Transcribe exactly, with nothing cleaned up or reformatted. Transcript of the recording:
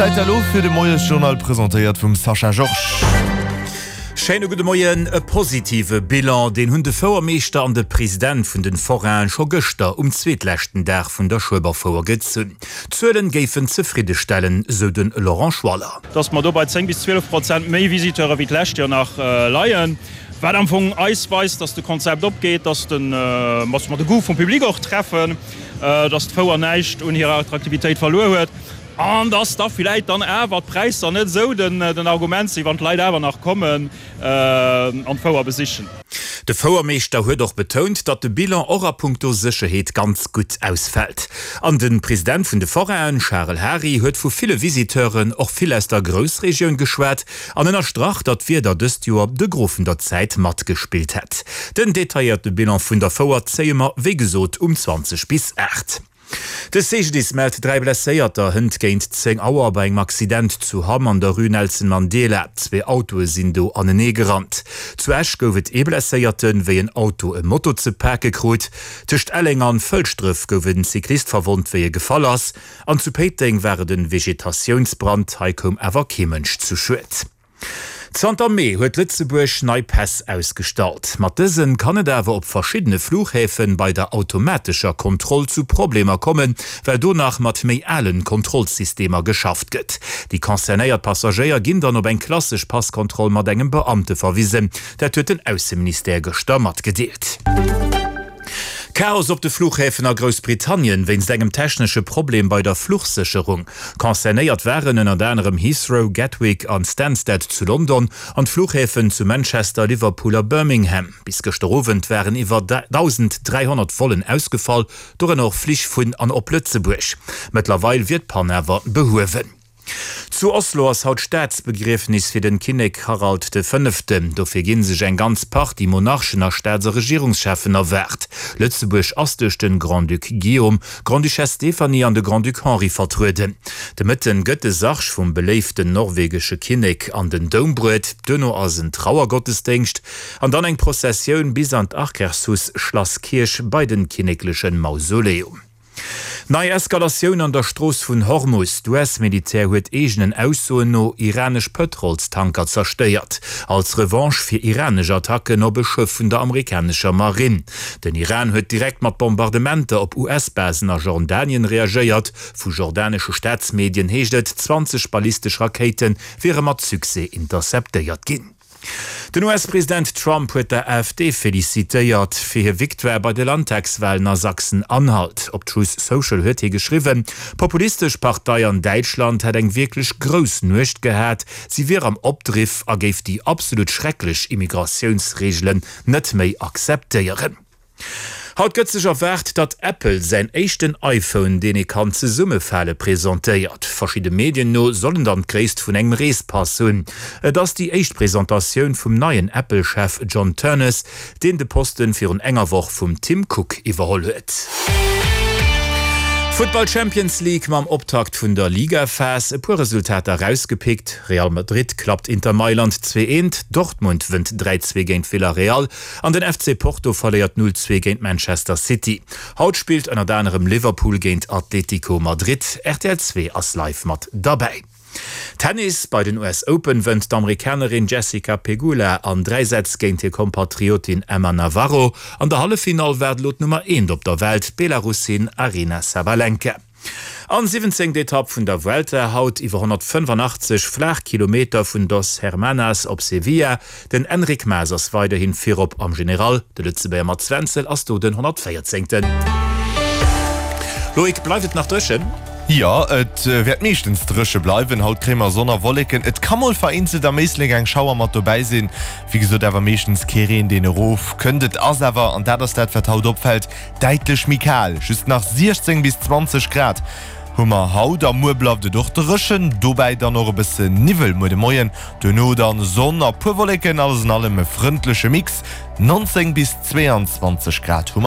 Zeit hallo für den Moje Journal präsentiert vom Sascha George. Scheine gute Moien e positive Bilan den hunn de Fauermeester an de Präsident vun den Forain scho Göster um zweetlächten Dach vun der Schulberfauer gezünn. Zölen géiffen zufriede stellen so den Laurent Schwaller. Dass man do bei zehn bis zwölf Prozent méi Visiteure wie lächt ja nach äh, Laien. Wer am vung Eisweis, dats de Konzept opgeht, dass den äh, muss man de Gu vom Publikum auch treffen, äh, dass d Fauer neicht und ihre Attraktivität verloren huet. Und das da vielleicht dann erwer Preis net so den, den Argument sie wann leider aber nach kommen äh, an Fauer besichen. De Fauermeester huet doch betont, dat de Bilan eurer Punkto Sicherheit ganz gut ausfällt. An den Präsident vun de Forain Charles Harry huet vu viele Visiteuren och viel aus der Großregion geschwert an ennner Strach, dat wir der dëst Joer de Grofen der Zeit mat gespielt het. Den detaillierte Bilan vun der Fauer zemer wie gesot um zwanzig bis acht. De Sechdis meldt drei blesséierter hënd géint zehn Auer bei engem Accident zu Hamm an der Rue Nelson Mandela. Zwei Autos sind do an den Nee gerannt. Zuerst goufet e blesséierten wéi en Auto e Motto ze Perke krut. Tcht Elling an Vëllstrëff goufet den Cyklist verwont wéi e gefall ass. An zu Peting wäre den Vegetationsbrand heikom ewer kemensch zu schwet. Santa Mai huet Lützeburg nei Pass ausgestalt. Mat dësen kann et awer op verschiedene Flughäfen bei der automatischer Kontrolle zu Problemer kommen, weil donach mat méi allen Kontrollsystemer geschafft gëtt. Die konzernéiert Passagier ginn dann op eng klassisch Passkontroll mat engem Beamte verwiesen, der huet den Außenminister gestammert gedeelt. Chaos op de Flughäfen a Großbritannien wenn's engem technische Problem bei der Fluchsicherung. Konzernéiert wären in anderem Heathrow, Gatwick an Stansted zu London an Flughäfen zu Manchester, Liverpool a Birmingham. Bis gestorovent wären iwwer dreizehnhundert vollen ausgefall, durch noch Flich vun an op Lützeburg. Mittlerweile wird Pannever behoven. Zu Oslo as haut Staatsbegriffnis fir den Kinnek Harald de Fünfte. Dofir ginn sech eng ganz Part die monarchener Staats- Regierungschefen erwert. Lützeburg ass durch den Grand Duc Guillaume, Grand Duchesse Stephanie an de Grand Duc Henri vertruden. De mitten gëtte Sach vum beleeften norwegsche Kinnek an den Dombrut, dënno as een Trauergottesdienst, an dann eng Prozessioun bis an d'Akershus Schlosskirch bei den kinneklechen Mausoleum. Nei Eskalationun an der Stroos vun Hormus, d'U S-Militär huet egenen Aussoen no iranisch Petrolstanker zersteiert, als Revanche fir iranische Attacken op Beschëffen der amerikanischer Marine. Den Iran huet direkt mat Bombardementer op U S-Basen a Jordanien reagiert, vu jordanische Staatsmedien heeschtet zwanzig ballistisch Raketen wäre mat Suse interceptéiert ginn. Den U S-Präsident Trump huet der AfD felicitéiert fir hir Viktoire bei de Landtagswahlen nach Sachsen-Anhalt. Op Truth Social huet hi geschriwen, populistisch Partei an Deutschland hat eng wirklich gross Nucht gehät, sie wär am Obdriff a géif die absolut schrecklich Immigrationsregeln net méi akzeptéieren. Haut gëtzech erwert, dat Apple sein echten iPhone den e kan ze Summefälle präsentéiert. Verschiedene Medien no sollen dann gräst vun engem Reespass hunn. Dats die Echtpräsentationun vum neuen Apple-Chef John Turners, den de Posten fir un enger woch vum Tim Cook iwwerholl huet. Football Champions League mam Optakt vun der Liga-Phase, e pur Resultat herausgepickt. Real Madrid klappt Inter Mailand zwei eins, Dortmund wint drei zwei gegen Villarreal, an den F C Porto verliert null zwei gegen Manchester City. Haut spielt einer anderem Liverpool gegen Atletico Madrid, R T L zwei als Live-Mat dabei. Tennis bei den U S Open wënnt d'Amerikanerin Jessica Pegula an drei Sätz géint ihr Kompatriotin Emma Navarro, an der Hallefinal werd Lot Nummer eins op der Welt Belarusin Arina Sabalenka. An siebzehn Etapp vun der Vuelta haut iwwer hundertfünfundachtzig Flachkilometer vun Dos Hermanas op Sevilla, den Enric Masers weiterhin firop am General, de Lützeberger mat Zwenzel as du den hundertvierzehnten Loik bleiwet nach Dëschen? Ja, et äh, werd mechtens drische bleiwen haut Krämer sonner Wolleken. Et kann mal vereinzelt der meesling eng Schauer mat dabei sinn, wie gesot derwer mechtens Kerien den Rof kënnet aswer an der das dat vertaut opfällt, deitlech Mikal, schüst nach sechzehn bis zwanzig Grad. Hummer haut am Mu blauf de dochterëschen, dobei dann noch bisse Nivel mo de Moien, de no dann Sonner puwolleken alles allem e frindlesche Mix, neunzehn bis zweiundzwanzig Grad. Hummer